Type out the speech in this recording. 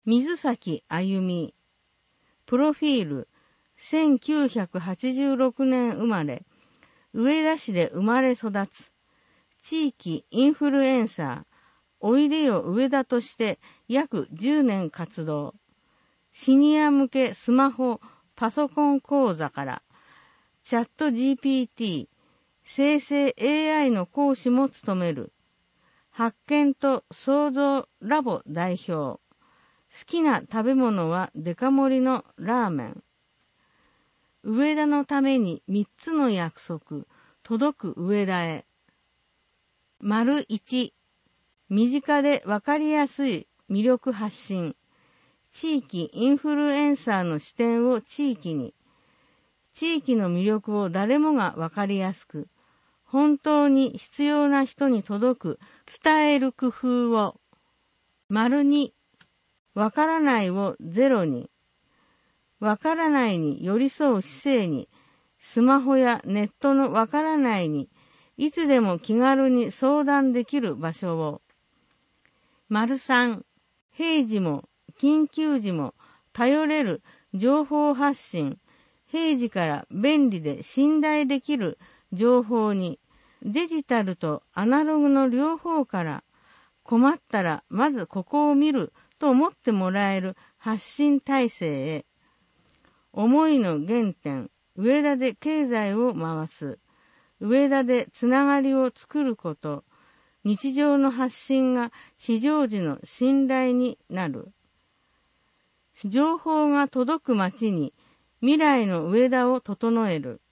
水崎あゆみ。プロフィール、1986年生まれ、上田市で生まれ育つ。地域インフルエンサー、おいでよ上田として約10年活動。シニア向けスマホ、パソコン講座から、チャット GPT、生成 AI の講師も務める。発見と創造ラボ代表。好きな食べ物はデカ盛りのラーメン。上田のために3つの約束、届く上田へ。1、身近でわかりやすい魅力発信。地域インフルエンサーの視点を地域に。地域の魅力を誰もがわかりやすく、本当に必要な人に届く、伝える工夫を。2、わからないをゼロに。わからないに寄り添う姿勢に、スマホやネットのわからないに、いつでも気軽に相談できる場所を。3、平時も緊急時も頼れる情報発信。平時から便利で信頼できる情報に、デジタルとアナログの両方から困ったらまずここを見ると思ってもらえる発信体制へ。思いの原点、上田で経済を回す。上田でつながりを作ること。日常の発信が非常時の信頼になる。情報が届く街に未来の上田を整える。